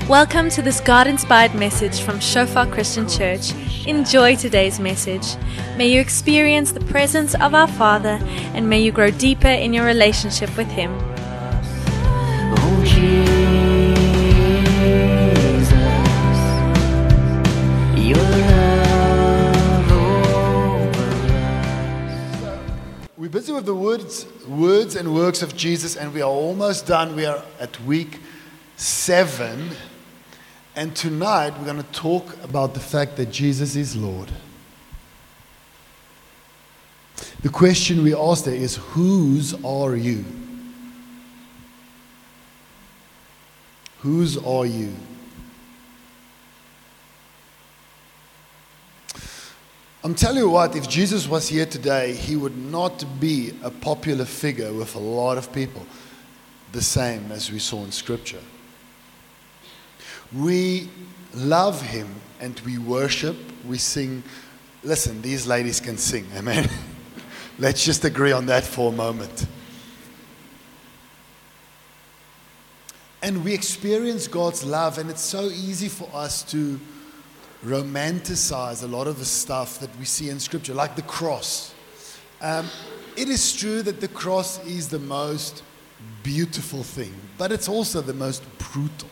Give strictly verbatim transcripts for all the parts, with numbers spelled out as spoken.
Welcome to this God-inspired message from Shofar Christian Church. Enjoy today's message. May you experience the presence of our Father, and may you grow deeper in your relationship with Him. Oh, Jesus, your love over us. We're busy with the words, words and works of Jesus, and we are almost done. We are at week seven. And tonight we're going to talk about the fact that Jesus is Lord. The question we ask there is, whose are you? Whose are you? I'm telling you what, if Jesus was here today, he would not be a popular figure with a lot of people, the same as we saw in Scripture. We love him and we worship, we sing. Listen, these ladies can sing, amen? Let's just agree on that for a moment. And we experience God's love, and it's so easy for us to romanticize a lot of the stuff that we see in Scripture, like the cross. Um, it is true that the cross is the most beautiful thing, but it's also the most brutal.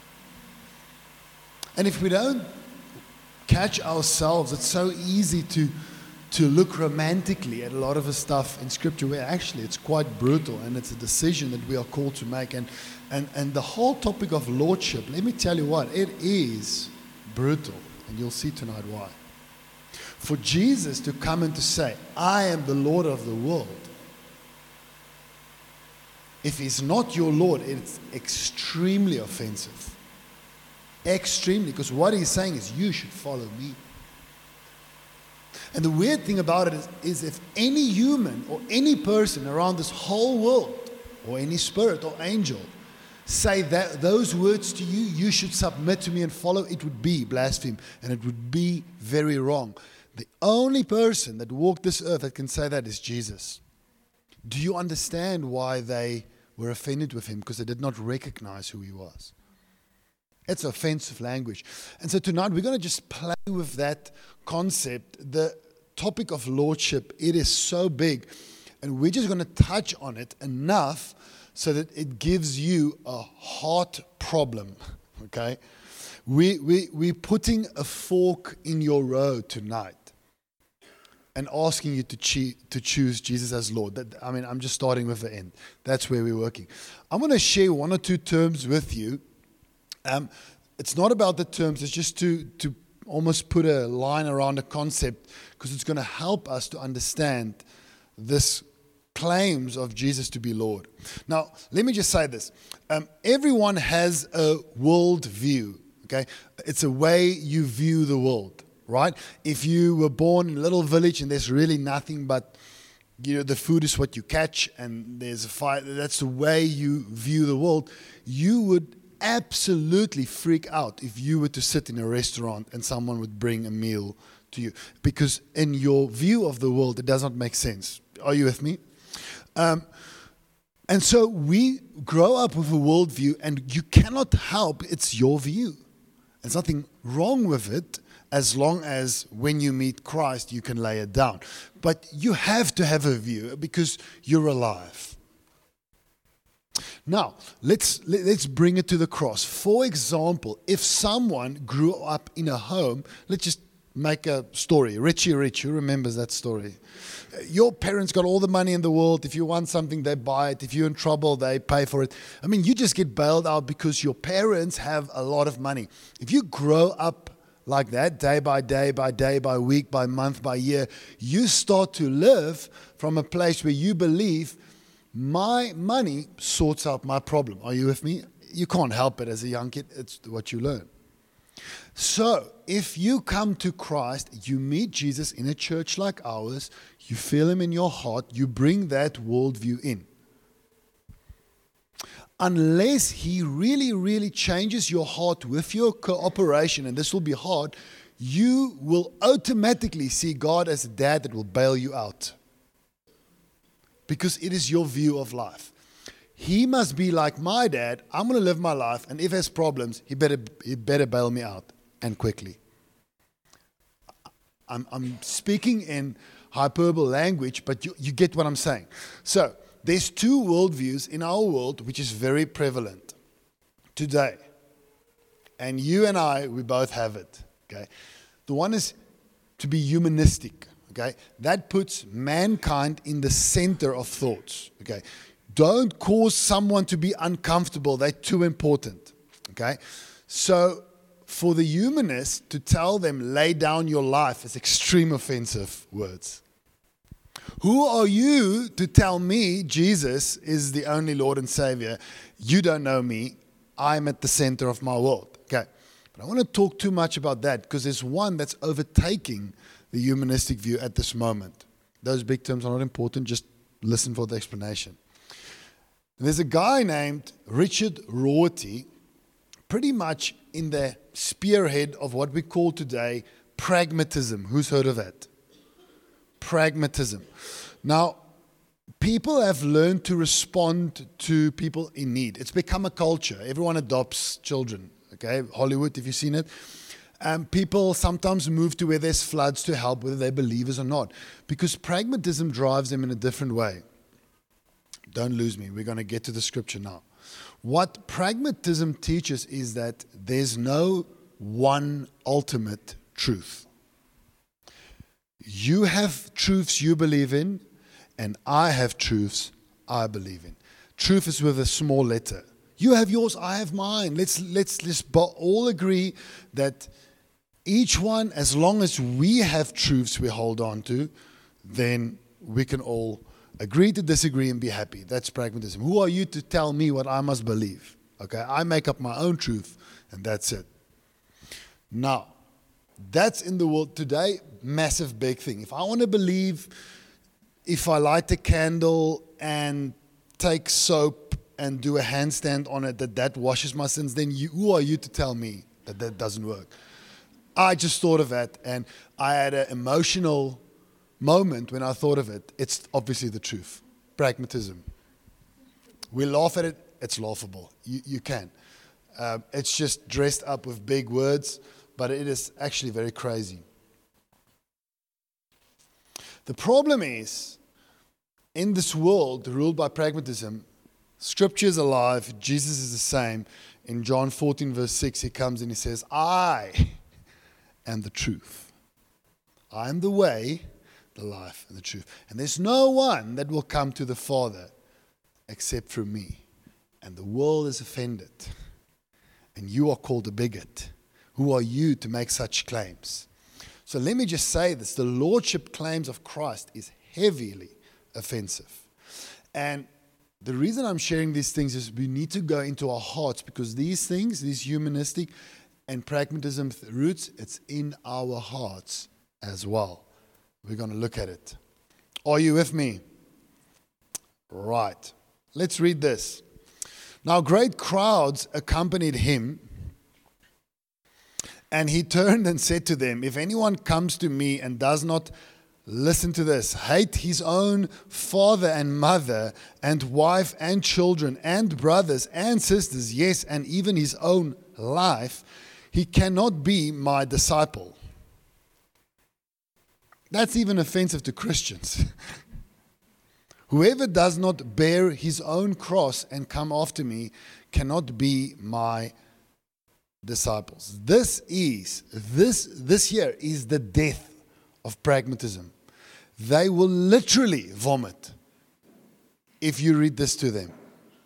And if we don't catch ourselves, it's so easy to to look romantically at a lot of the stuff in Scripture where actually it's quite brutal, and it's a decision that we are called to make. And, and, and the whole topic of lordship, let me tell you what, it is brutal. And you'll see tonight why. For Jesus to come and to say, I am the Lord of the world, if he's not your Lord, it's extremely offensive. Extremely, because what he's saying is you should follow me. And the weird thing about it is, is if any human or any person around this whole world, or any spirit or angel, say that those words to you, you should submit to me and follow, it would be blasphemy, and it would be very wrong. The only person that walked this earth that can say that is Jesus. Do you understand why they were offended with him? Because they did not recognize who he was. It's offensive language. And so tonight we're going to just play with that concept. The topic of lordship, it is so big. And we're just going to touch on it enough so that it gives you a heart problem. Okay? We, we, we're putting a fork in your road tonight and asking you to, choo- to choose Jesus as Lord. That, I mean, I'm just starting with the end. That's where we're working. I'm going to share one or two terms with you. Um, it's not about the terms, it's just to, to almost put a line around a concept, because it's going to help us to understand this claims of Jesus to be Lord. Now, let me just say this. Um, everyone has a world view, okay? It's a way you view the world, right? If you were born in a little village and there's really nothing but, you know, the food is what you catch and there's a fire, that's the way you view the world, you would absolutely freak out if you were to sit in a restaurant and someone would bring a meal to you, because in your view of the world it does not make sense. Are you with me? Um, and so we grow up with a worldview, and you cannot help, it's your view. There's nothing wrong with it, as long as when you meet Christ you can lay it down. But you have to have a view because you're alive. Now, let's let's bring it to the cross. For example, if someone grew up in a home, let's just make a story. Richie Rich, who remembers that story? Your parents got all the money in the world. If you want something, they buy it. If you're in trouble, they pay for it. I mean, you just get bailed out because your parents have a lot of money. If you grow up like that, day by day, by day, by week, by month, by year, you start to live from a place where you believe my money sorts out my problem. Are you with me? You can't help it as a young kid. It's what you learn. So, if you come to Christ, you meet Jesus in a church like ours, you feel him in your heart, you bring that worldview in. Unless he really, really changes your heart with your cooperation, and this will be hard, you will automatically see God as a dad that will bail you out. Because it is your view of life. he must be like my dad. I'm going to live my life, and if he has problems, he better he better bail me out, and quickly. I'm, I'm speaking in hyperbole language, but you, you get what I'm saying. So there's two worldviews in our world which is very prevalent today. And you and I, we both have it. Okay, the one is to be humanistic. Okay, that puts mankind in the center of thoughts. Okay, don't cause someone to be uncomfortable. They're too important. Okay, so for the humanist to tell them lay down your life is extreme offensive words. Who are you to tell me Jesus is the only Lord and Savior? You don't know me. I'm at the center of my world. Okay, but I want to talk too much about that because there's one that's overtaking the humanistic view at this moment. Those big terms are not important. Just listen for the explanation. There's a guy named Richard Rorty, pretty much in the spearhead of what we call today pragmatism. Who's heard of that? Pragmatism. Now, people have learned to respond to people in need. It's become a culture. Everyone adopts children. Okay, Hollywood, if you've seen it. Um, people sometimes move to where there's floods to help, whether they're believers or not, because pragmatism drives them in a different way. Don't lose me. We're going to get to the scripture now. What pragmatism teaches is that there's no one ultimate truth. You have truths you believe in, and I have truths I believe in. Truth is with a small letter. You have yours, I have mine. Let's let's let's all agree that each one, as long as we have truths we hold on to, then we can all agree to disagree and be happy. That's pragmatism. Who are you to tell me what I must believe? Okay, I make up my own truth, and that's it. Now, that's in the world today, massive big thing. If I want to believe, if I light a candle and take soap and do a handstand on it, that that washes my sins, then you, who are you to tell me that that doesn't work? I just thought of that, and I had an emotional moment when I thought of it. It's obviously the truth. Pragmatism. We laugh at it. It's laughable. You, you can. Um, it's just dressed up with big words, but it is actually very crazy. The problem is, in this world ruled by pragmatism, Scripture is alive. Jesus is the same. In John fourteen, verse six, he comes and he says, I am the truth. I am the way, the life, and the truth. And there's no one that will come to the Father except through me. And the world is offended. And you are called a bigot. Who are you to make such claims? So let me just say this. The lordship claims of Christ is heavily offensive. And the reason I'm sharing these things is we need to go into our hearts, because these things, these humanistic and pragmatism roots, it's in our hearts as well. We're going to look at it. Are you with me? Right. Let's read this. Now great crowds accompanied him, and he turned and said to them, if anyone comes to me and does not, listen to this, hate his own father and mother and wife and children and brothers and sisters, yes, and even his own life, he cannot be my disciple. That's even offensive to Christians. Whoever does not bear his own cross and come after me cannot be my disciples. This is, this, this here is the death of pragmatism. They will literally vomit if you read this to them.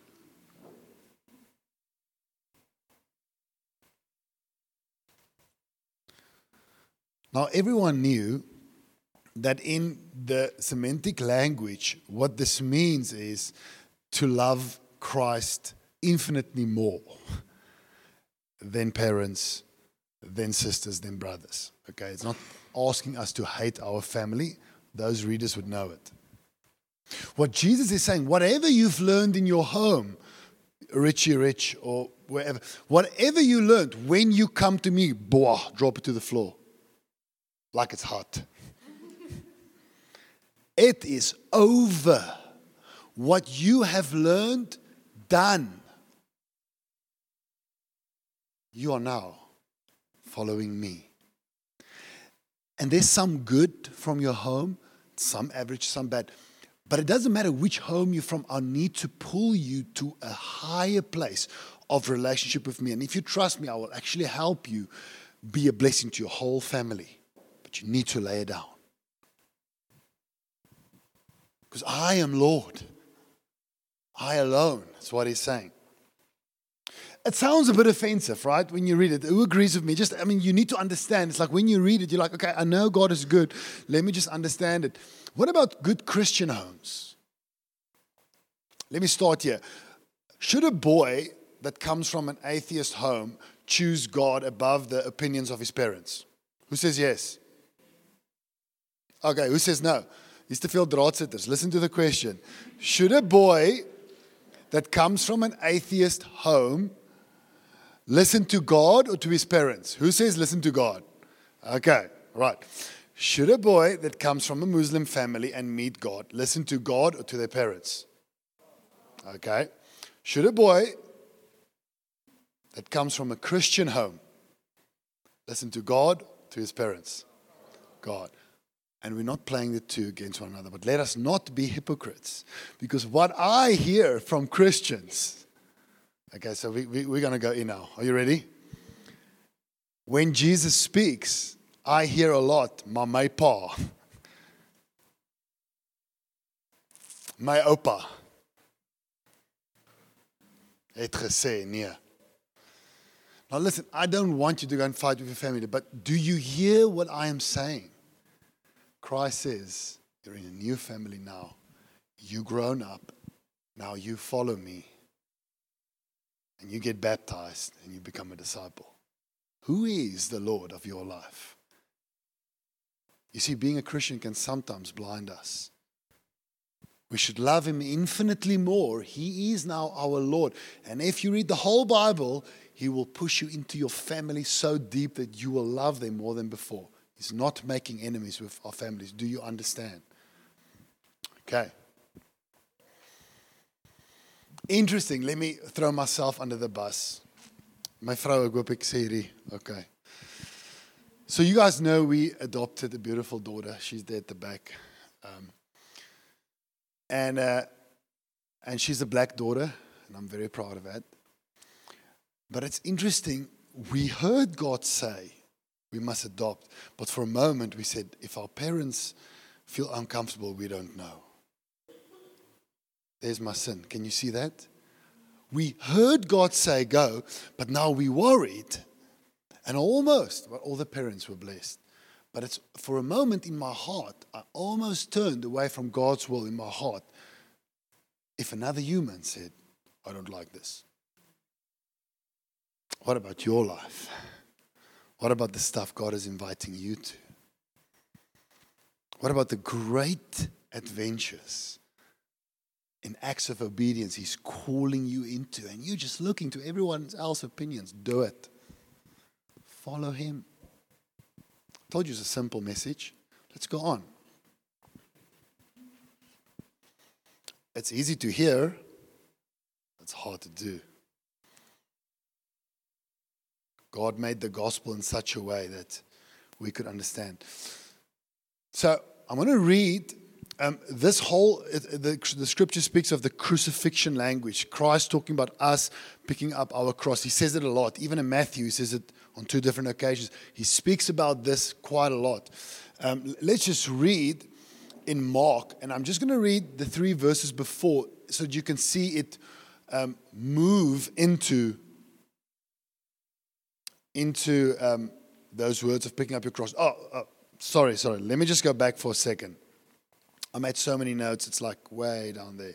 Now, everyone knew that in the Semitic language, what this means is to love Christ infinitely more than parents, than sisters, than brothers. Okay, it's not asking us to hate our family. Those readers would know it. What Jesus is saying, whatever you've learned in your home, Richie Rich or wherever, whatever you learned, when you come to me, boah, drop it to the floor. Like it's hot. It is over. What you have learned done, you are now following me. And there's some good from your home, some average, some bad. But it doesn't matter which home you're from, I need to pull you to a higher place of relationship with me. And if you trust me, I will actually help you be a blessing to your whole family. But you need to lay it down. Because I am Lord. I alone. That's what he's saying. It sounds a bit offensive, right? When you read it. Who agrees with me? Just, I mean, you need to understand. It's like when you read it, you're like, okay, I know God is good. Let me just understand it. What about good Christian homes? Let me start here. Should a boy that comes from an atheist home choose God above the opinions of his parents? Who says yes? Okay, who says no? Is te veel draadsitters. Listen to the question. Should a boy that comes from an atheist home listen to God or to his parents? Who says listen to God? Okay, right. Should a boy that comes from a Muslim family and meet God listen to God or to their parents? Okay. Should a boy that comes from a Christian home listen to God, to his parents? God. And we're not playing the two against one another, but let us not be hypocrites. Because what I hear from Christians, okay, so we, we, we're going to go in now. Are you ready? When Jesus speaks, I hear a lot, my my pa, my opa, het gesê, nee. Now listen, I don't want you to go and fight with your family, but do you hear what I am saying? Christ says, you're in a new family now. You've grown up. Now you follow me. And you get baptized and you become a disciple. Who is the Lord of your life? You see, being a Christian can sometimes blind us. We should love him infinitely more. He is now our Lord. And if you read the whole Bible, he will push you into your family so deep that you will love them more than before. He's not making enemies with our families. Do you understand? Okay. Interesting. Let me throw myself under the bus. My vrou, ek hoop ek sê hierdie. Okay. So you guys know we adopted a beautiful daughter. She's there at the back. Um, and uh, and she's a black daughter, and I'm very proud of that. But it's interesting. We heard God say, we must adopt. But for a moment, we said, if our parents feel uncomfortable, we don't know. There's my sin. Can you see that? We heard God say go, but now we worried. And almost, well, all the parents were blessed. But it's for a moment in my heart, I almost turned away from God's will in my heart. If another human said, I don't like this. What about your life? What about the stuff God is inviting you to? What about the great adventures in acts of obedience He's calling you into, and you're just looking to everyone else's opinions? Do it. Follow Him. I told you it's a simple message. Let's go on. It's easy to hear. It's hard to do. God made the gospel in such a way that we could understand. So I'm going to read um, this whole, the, the scripture speaks of the crucifixion language. Christ talking about us picking up our cross. He says it a lot. Even in Matthew, he says it on two different occasions. He speaks about this quite a lot. Um, let's just read in Mark, and I'm just going to read the three verses before so that you can see it um, move into into um, those words of picking up your cross. Oh, oh, sorry, sorry. Let me just go back for a second. I made so many notes. It's like way down there.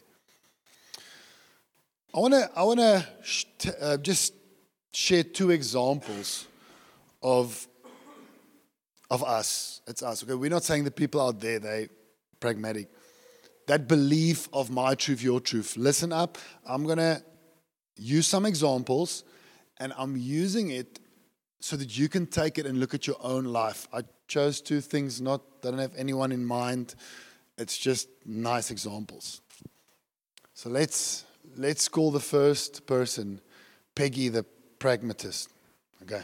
I want to I want to sh- uh, just share two examples of of us. It's us. Okay, we're not saying the people out there, they're pragmatic. That belief of my truth, your truth. Listen up. I'm going to use some examples, and I'm using it so that you can take it and look at your own life. I chose two things, not, I don't have anyone in mind. It's just nice examples. So let's let's call the first person Peggy the pragmatist. Okay.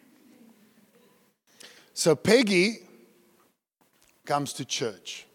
So Peggy comes to church.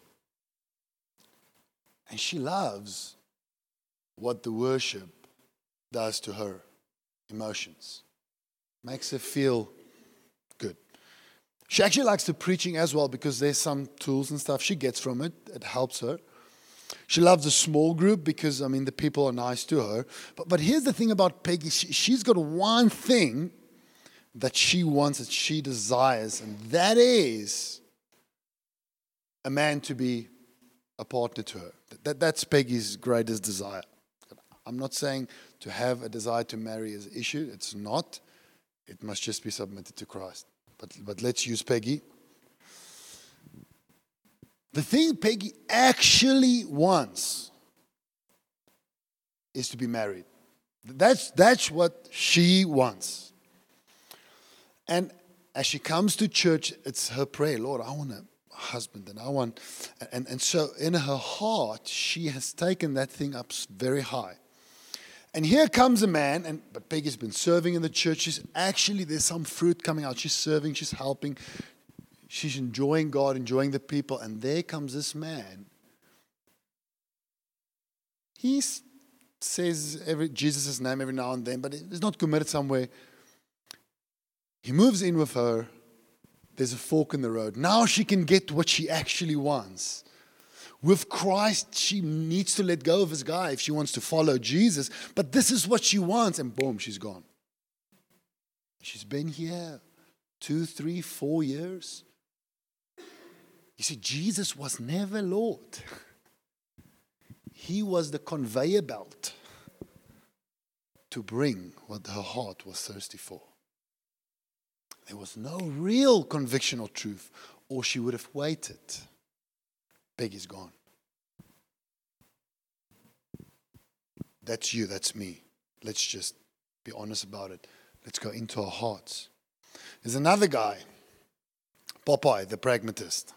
And she loves what the worship does to her emotions. Makes her feel good. She actually likes the preaching as well because there's some tools and stuff she gets from it. It helps her. She loves a small group because, I mean, the people are nice to her. But, but here's the thing about Peggy. She, she's got one thing that she wants, that she desires, and that is a man to be a partner to her. That, that's Peggy's greatest desire. I'm not saying to have a desire to marry is an issue. It's not. It must just be submitted to Christ. But, but let's use Peggy. The thing Peggy actually wants is to be married. That's, that's what she wants. And as she comes to church, it's her prayer, Lord, I want a husband, and I want, and, and so in her heart, she has taken that thing up very high. And here comes a man, and but Peggy's been serving in the church. She's actually, there's some fruit coming out. She's serving, she's helping. She's enjoying God, enjoying the people. And there comes this man. He says every Jesus' name every now and then, but he's not committed somewhere. He moves in with her. There's a fork in the road. Now she can get what she actually wants. With Christ, she needs to let go of this guy if she wants to follow Jesus. But this is what she wants. And boom, she's gone. She's been here two, three, four years. You see, Jesus was never Lord. He was the conveyor belt to bring what her heart was thirsty for. There was no real conviction or truth, or she would have waited. Peggy's gone. That's you, that's me. Let's just be honest about it. Let's go into our hearts. There's another guy, Popeye, the pragmatist.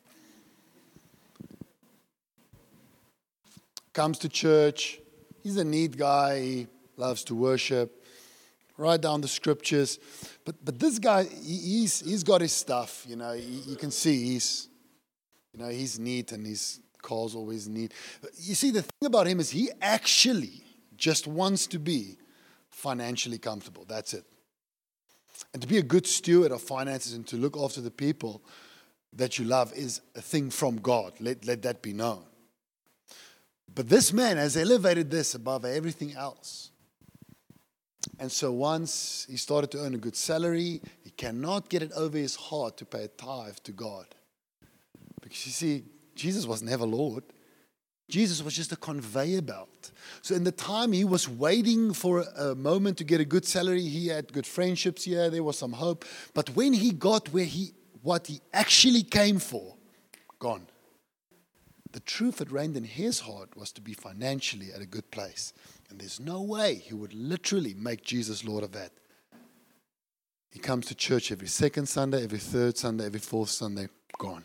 Comes to church. He's a neat guy. He loves to worship. Write down the scriptures. But but this guy, he, he's he's got his stuff. You know, you, you can see he's, you know, he's neat and his car's always neat. You see, the thing about him is he actually just wants to be financially comfortable. That's it. And to be a good steward of finances and to look after the people that you love is a thing from God. Let, let that be known. But this man has elevated this above everything else. And so once he started to earn a good salary, he cannot get it over his heart to pay a tithe to God. Because you see, Jesus was never Lord. Jesus was just a conveyor belt. So in the time he was waiting for a moment to get a good salary, he had good friendships here, there was some hope. But when he got where he, what he actually came for, gone. The truth that reigned in his heart was to be financially at a good place. And there's no way he would literally make Jesus Lord of that. He comes to church every second Sunday, every third Sunday, every fourth Sunday, gone.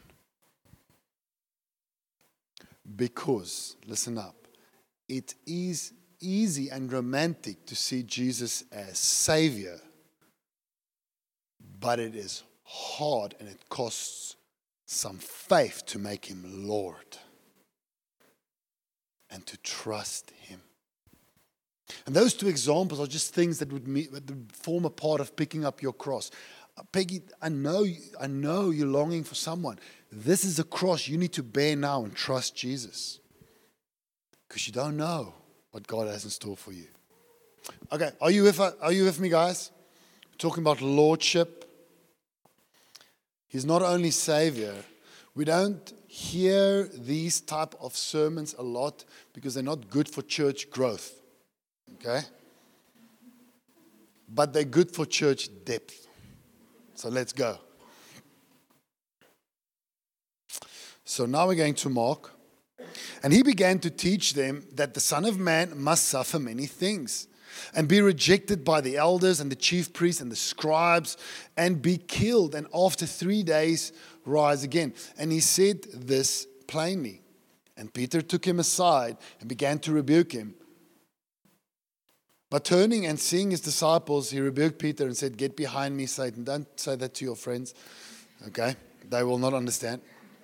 Because, listen up, it is easy and romantic to see Jesus as Savior, but it is hard and it costs some faith to make him Lord and to trust him. And those two examples are just things that would, meet, that would form a part of picking up your cross. Uh, Peggy, I know, I know you're longing for someone. This is a cross you need to bear now and trust Jesus. Because you don't know what God has in store for you. Okay, are you with, are you with me, guys? We're talking about lordship. He's not only Savior. We don't hear these type of sermons a lot because they're not good for church growth. Okay? But they're good for church depth. So let's go. So now we're going to Mark. And he began to teach them that the Son of Man must suffer many things and be rejected by the elders and the chief priests and the scribes and be killed and after three days rise again. And he said this plainly. And Peter took him aside and began to rebuke him. But turning and seeing his disciples, he rebuked Peter and said, "Get behind me, Satan." Don't say that to your friends. Okay? They will not understand.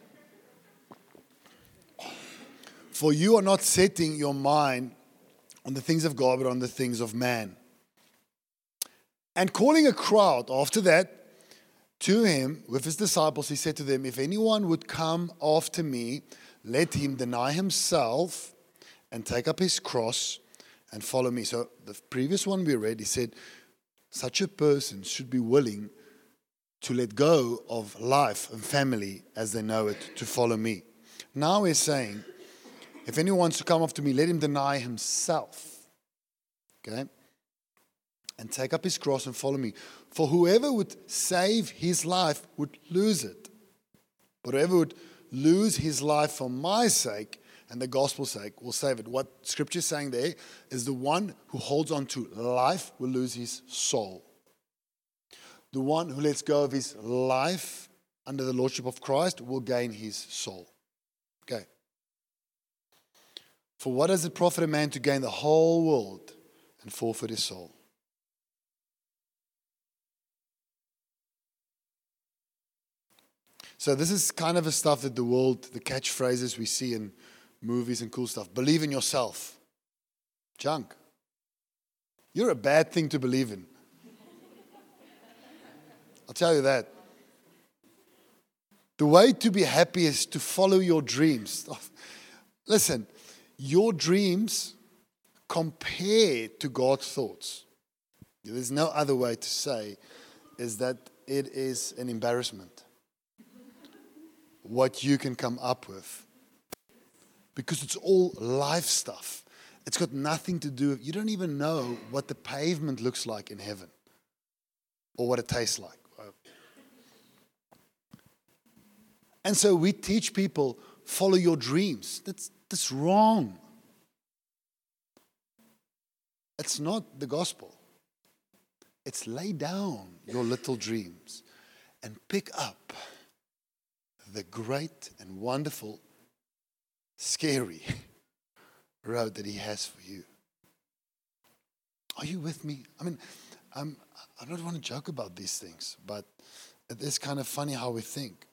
"For you are not setting your mind on the things of God, but on the things of man." And calling a crowd after that to him with his disciples, he said to them, "If anyone would come after me, let him deny himself and take up his cross and follow me." So the previous one we read, he said, such a person should be willing to let go of life and family as they know it to follow me. Now he's saying, if anyone wants to come after me, let him deny himself. Okay? And take up his cross and follow me. For whoever would save his life would lose it. But whoever would lose his life for my sake and the gospel's sake will save it. What Scripture is saying there is the one who holds on to life will lose his soul. The one who lets go of his life under the lordship of Christ will gain his soul. Okay. For what does it profit a man to gain the whole world and forfeit his soul? So this is kind of a stuff that the world, the catchphrases we see in movies and cool stuff. Believe in yourself. Junk. You're a bad thing to believe in. I'll tell you that. The way to be happy is to follow your dreams. Listen, your dreams compare to God's thoughts. There's no other way to say is that it is an embarrassment what you can come up with. Because it's all life stuff. It's got nothing to do with, you don't even know what the pavement looks like in heaven or what it tastes like. And so we teach people, follow your dreams. That's, that's wrong. It's not the gospel. It's lay down your little dreams and pick up the great and wonderful, scary road that he has for you. Are you with me? I mean, um, I don't want to joke about these things, but it is kind of funny how we think.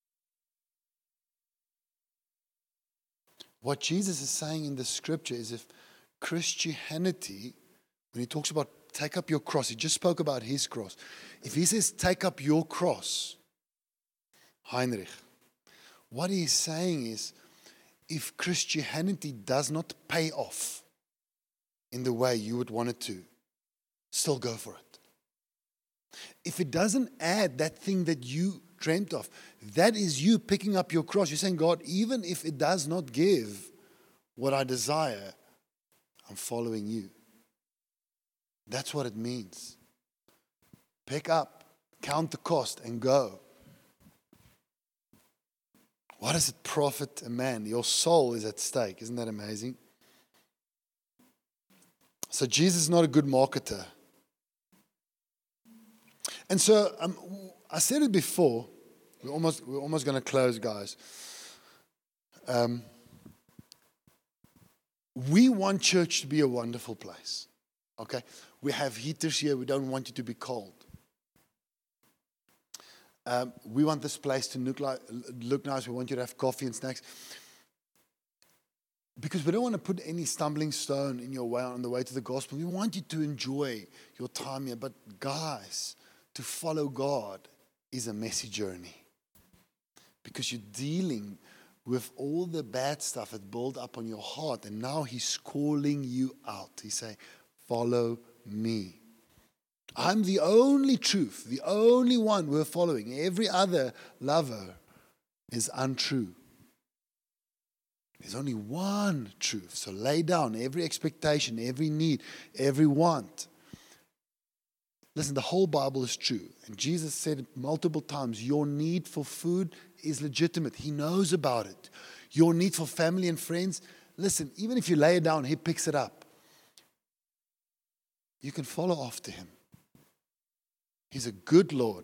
What Jesus is saying in the scripture is if Christianity, when he talks about take up your cross, he just spoke about his cross. If he says take up your cross, Heinrich, what he's saying is if Christianity does not pay off in the way you would want it to, still go for it. If it doesn't add that thing that you dreamt of, that is you picking up your cross. You're saying, God, even if it does not give what I desire, I'm following you. That's what it means. Pick up, count the cost, and go. What does it profit a man? Your soul is at stake. Isn't that amazing? So Jesus is not a good marketer. And so um, I said it before. We're almost we're almost going to close, guys. Um, we want church to be a wonderful place. Okay, we have heaters here. We don't want you to be cold. Um, we want this place to look like look nice. We want you to have coffee and snacks. Because we don't want to put any stumbling stone in your way on the way to the gospel. We want you to enjoy your time here. But guys, to follow God is a messy journey. Because you're dealing with all the bad stuff that build up on your heart. And now he's calling you out. He say, follow me. I'm the only truth, the only one we're following. Every other lover is untrue. There's only one truth. So lay down every expectation, every need, every want. Listen, the whole Bible is true. And Jesus said it multiple times, your need for food is legitimate. He knows about it. Your need for family and friends, listen, even if you lay it down, he picks it up. You can follow after him. He's a good Lord.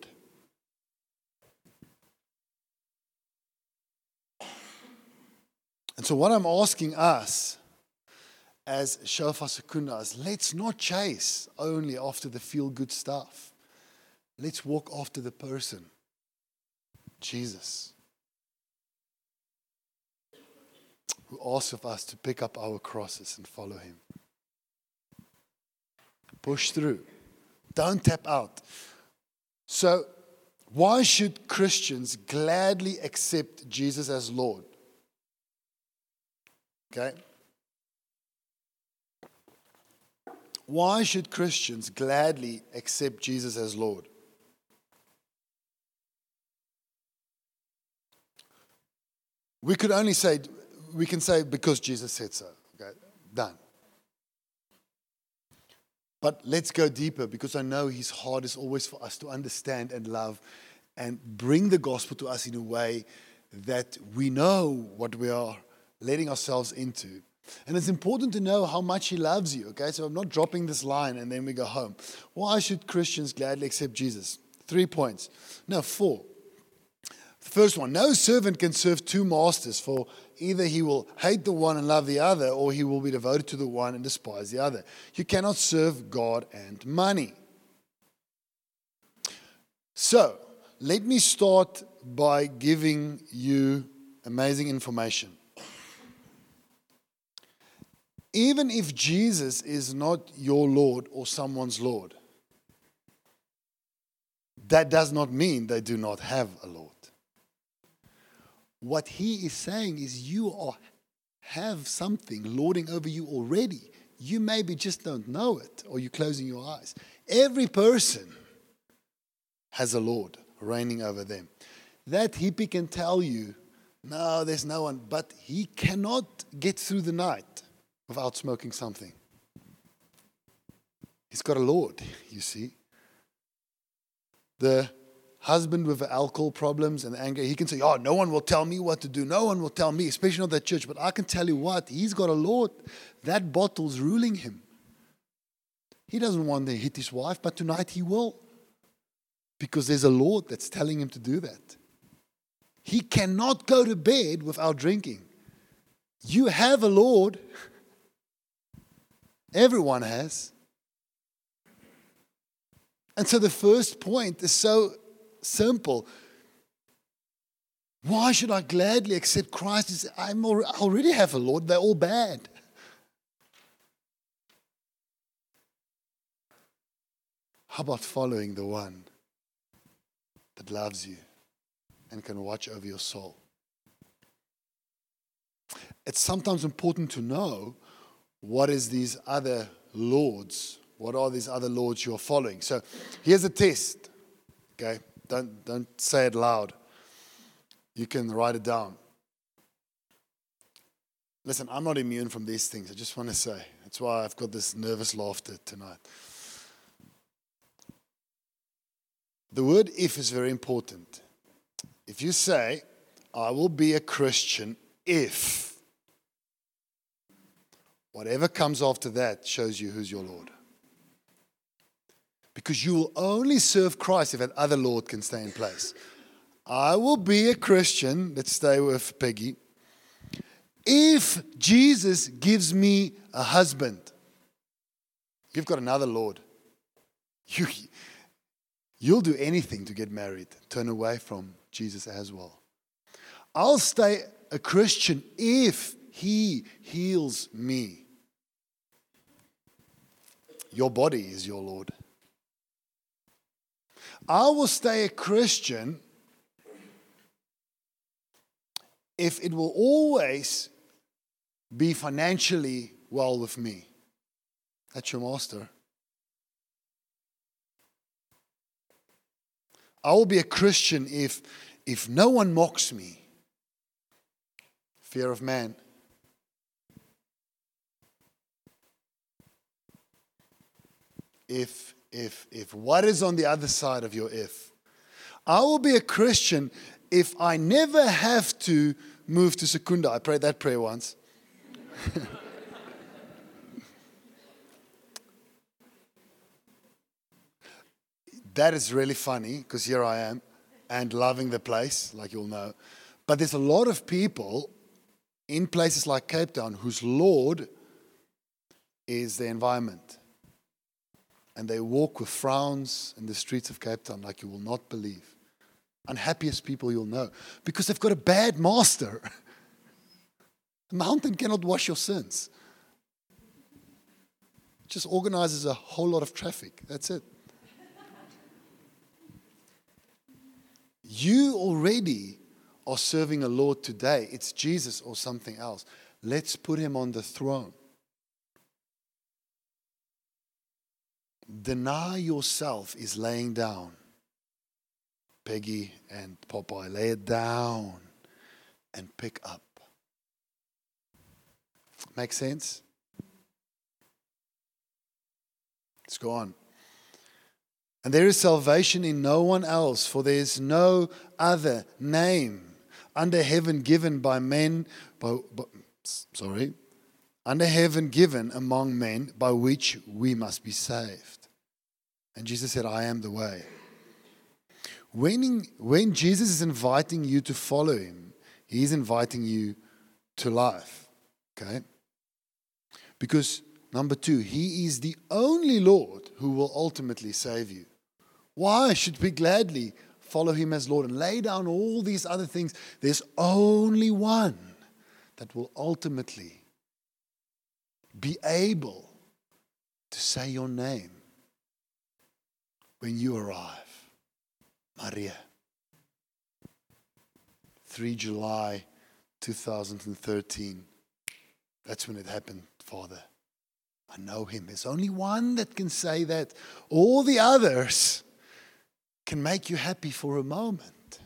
And so what I'm asking us as Shofar Sekundas, let's not chase only after the feel-good stuff. Let's walk after the person, Jesus, who asks of us to pick up our crosses and follow him. Push through. Don't tap out. So, why should Christians gladly accept Jesus as Lord? Okay? Why should Christians gladly accept Jesus as Lord? We could only say, we can say because Jesus said so. Okay? Done. But let's go deeper, because I know his heart is always for us to understand and love and bring the gospel to us in a way that we know what we are letting ourselves into. And it's important to know how much he loves you, okay? So I'm not dropping this line and then we go home. Why should Christians gladly accept Jesus? Three points. No, four. The first one, no servant can serve two masters, for either he will hate the one and love the other, or he will be devoted to the one and despise the other. You cannot serve God and money. So, let me start by giving you amazing information. Even if Jesus is not your Lord or someone's Lord, that does not mean they do not have a Lord. What he is saying is you are, have something lording over you already. You maybe just don't know it, or you're closing your eyes. Every person has a Lord reigning over them. That hippie can tell you, no, there's no one, but he cannot get through the night without smoking something. He's got a Lord, you see. The husband with the alcohol problems and anger, he can say, oh, no one will tell me what to do. No one will tell me, especially not that church. But I can tell you what, he's got a Lord. That bottle's ruling him. He doesn't want to hit his wife, but tonight he will. Because there's a Lord that's telling him to do that. He cannot go to bed without drinking. You have a Lord. Everyone has. And so the first point is so simple. Why should I gladly accept Christ? I'm already, I already have a Lord. They're all bad. How about following the one that loves you and can watch over your soul? It's sometimes important to know what is these other lords. What are these other lords you're following? So here's a test. Okay, don't don't say it loud. You can write it down. Listen, I'm not immune from these things. I just want to say. That's why I've got this nervous laughter tonight. The word if is very important. If you say, I will be a Christian if, whatever comes after that shows you who's your Lord. Because you will only serve Christ if that other Lord can stay in place. I will be a Christian, let's stay with Peggy, if Jesus gives me a husband. You've got another Lord. You, you'll do anything to get married. Turn away from Jesus as well. I'll stay a Christian if he heals me. Your body is your Lord. I will stay a Christian if it will always be financially well with me. That's your master. I will be a Christian if, if no one mocks me. Fear of man. If If, if, what is on the other side of your if? I will be a Christian if I never have to move to Secunda. I prayed that prayer once. That is really funny, because here I am and loving the place, like you'll know. But there's a lot of people in places like Cape Town whose Lord is the environment. And they walk with frowns in the streets of Cape Town like you will not believe. Unhappiest people you'll know. Because they've got a bad master. A mountain cannot wash your sins. It just organizes a whole lot of traffic. That's it. You already are serving a Lord today. It's Jesus or something else. Let's put him on the throne. Deny yourself is laying down. Peggy and Popeye, lay it down and pick up. Make sense? Let's go on. And there is salvation in no one else, for there is no other name under heaven given by men, by, by, sorry, under heaven given among men by which we must be saved. And Jesus said, I am the way. When, when Jesus is inviting you to follow him, he's inviting you to life. Okay? Because, number two, he is the only Lord who will ultimately save you. Why should we gladly follow him as Lord and lay down all these other things? There's only one that will ultimately be able to say your name when you arrive. Maria. the third of July, two thousand thirteen. That's when it happened, Father. I know him. There's only one that can say that. All the others can make you happy for a moment.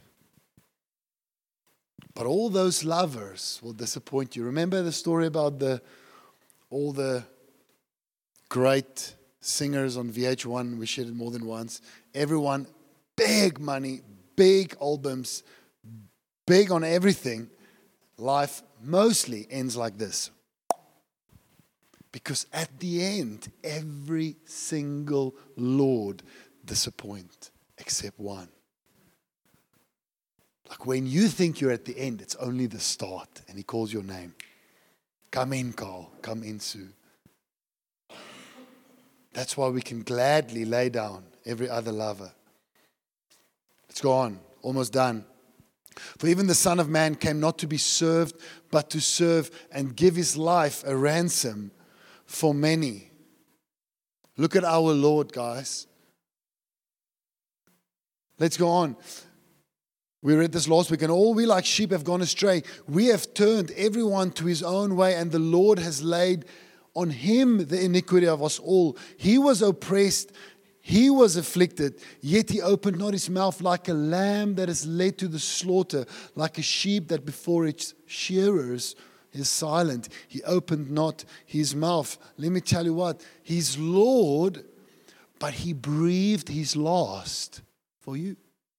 But all those lovers will disappoint you. Remember the story about the all the great singers on V H one? We shared it more than once. Everyone, big money, big albums, big on everything. Life mostly ends like this. Because at the end, every single Lord disappoints except one. Like when you think you're at the end, it's only the start. And he calls your name. Come in, Carl. Come in, Sue. That's why we can gladly lay down every other lover. Let's go on. Almost done. For even the Son of Man came not to be served, but to serve and give his life a ransom for many. Look at our Lord, guys. Let's go on. We read this last week, and all we like sheep have gone astray. We have turned everyone to his own way, and the Lord has laid on him the iniquity of us all. He was oppressed, he was afflicted, yet he opened not his mouth. Like a lamb that is led to the slaughter, like a sheep that before its shearers is silent, he opened not his mouth. Let me tell you what, he's Lord, but he breathed his last for you.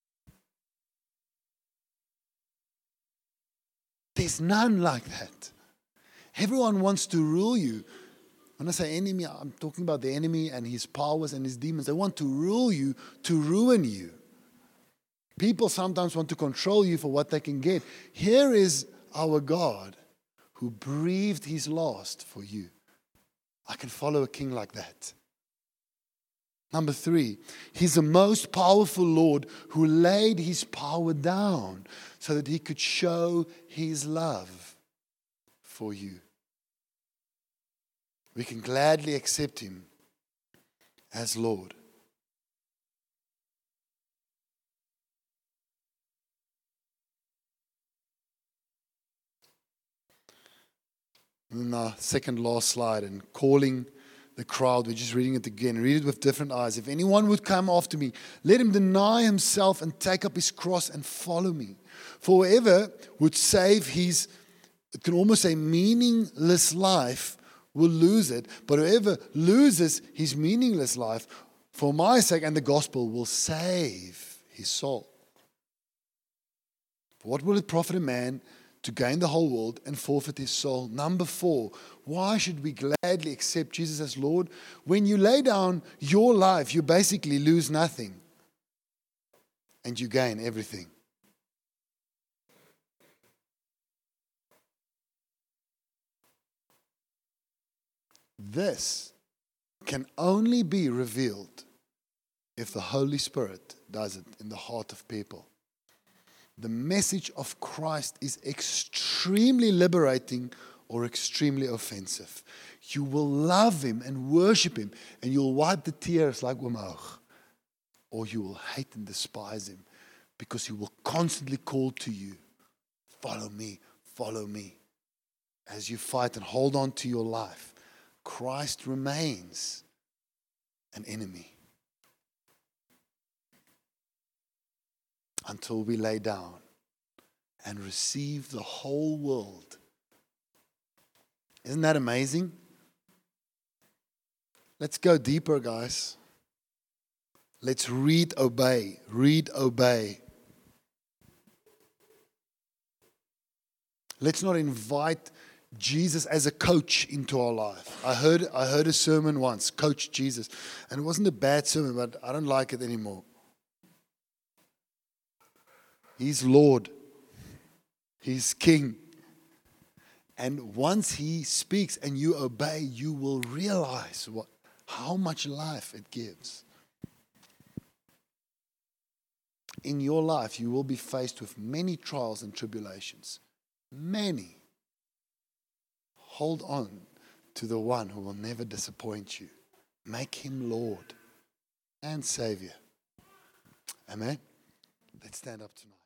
There's none like that. Everyone wants to rule you. When I say enemy, I'm talking about the enemy and his powers and his demons. They want to rule you, to ruin you. People sometimes want to control you for what they can get. Here is our God who breathed his last for you. I can follow a king like that. Number three, he's the most powerful Lord who laid his power down so that he could show his love for you. We can gladly accept him as Lord. And our second last slide, and calling the crowd, we're just reading it again. Read it with different eyes. If anyone would come after me, let him deny himself and take up his cross and follow me. For whoever would save his, it can almost say meaningless life, will lose it. But whoever loses his meaningless life for my sake and the gospel will save his soul. What will it profit a man to gain the whole world and forfeit his soul? Number four, why should we gladly accept Jesus as Lord? When you lay down your life, you basically lose nothing and you gain everything. This can only be revealed if the Holy Spirit does it in the heart of people. The message of Christ is extremely liberating or extremely offensive. You will love Him and worship Him, and you'll wipe the tears like Wimoog. Or you will hate and despise Him because He will constantly call to you, follow me, follow me. As you fight and hold on to your life, Christ remains an enemy until we lay down and receive the whole world. Isn't that amazing? Let's go deeper, guys. Let's read, obey. Read, obey. Let's not invite Jesus as a coach into our life. I heard I heard a sermon once, Coach Jesus. And it wasn't a bad sermon, but I don't like it anymore. He's Lord. He's King. And once He speaks and you obey, you will realize what, how much life it gives. In your life, you will be faced with many trials and tribulations. Many. Hold on to the one who will never disappoint you. Make Him Lord and Savior. Amen. Let's stand up tonight.